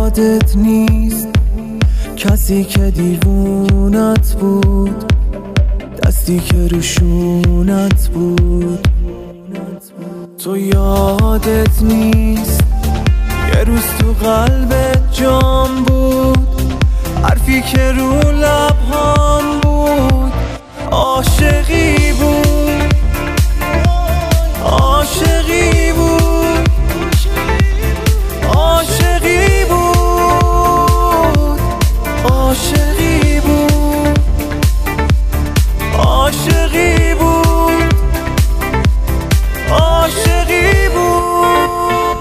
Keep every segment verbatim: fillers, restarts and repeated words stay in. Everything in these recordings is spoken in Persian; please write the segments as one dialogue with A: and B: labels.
A: یادت نیست کسی که دیوونت بود، دستی که روشونت بود. تو یادت نیست یه روز تو قلبت جام بود، حرفی که رو لبهام بود عاشقی بود، عاشقی بود، عاشقی بود، عاشقی بود، عاشقی بود، عاشقی بود.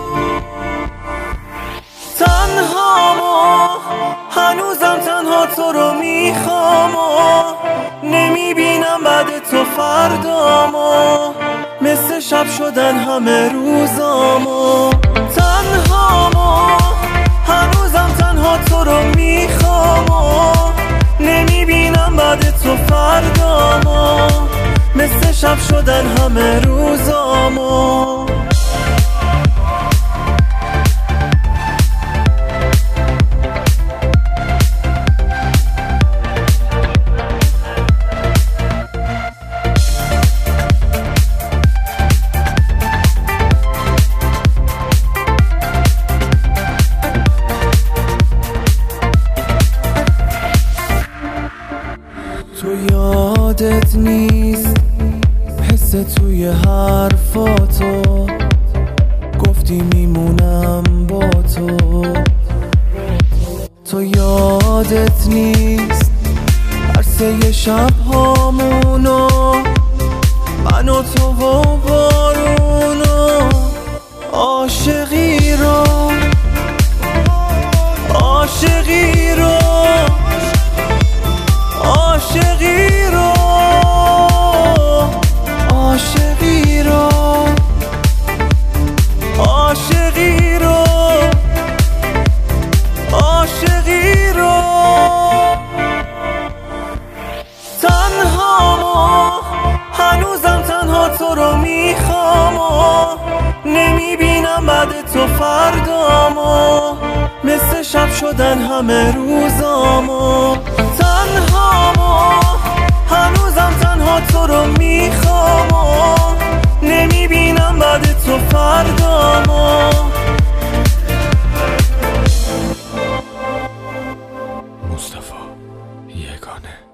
A: تنها ما هنوزم تنها تو رو میخوام، نمیبینم بعد تو فردامو، مثل شب شدن همه روزامو. تنها ما هنوزم تنها تو رو میخوام، نمیبینم بعد تو فردامو، مثل شب شدن همه روزامو. تو یادت نیست حس توی حرفاتو، گفتی میمونم با تو. تو یادت نیست عرصه شبهامونو، من و تو و بارونو، عاشقی رو، عاشقی رو، عاشقی رو، عاشقی رو، عاشقی رو، عاشقی رو. تنها ما هنوزم تنها تو رو میخوام، نمیبینم بعد تو فردامو، مثل شب شدن همه روزامو. تنها ما هنوزم تنها تو رو میخوام، نمیبینم بعد تو فردامو.
B: مصطفی یگانه.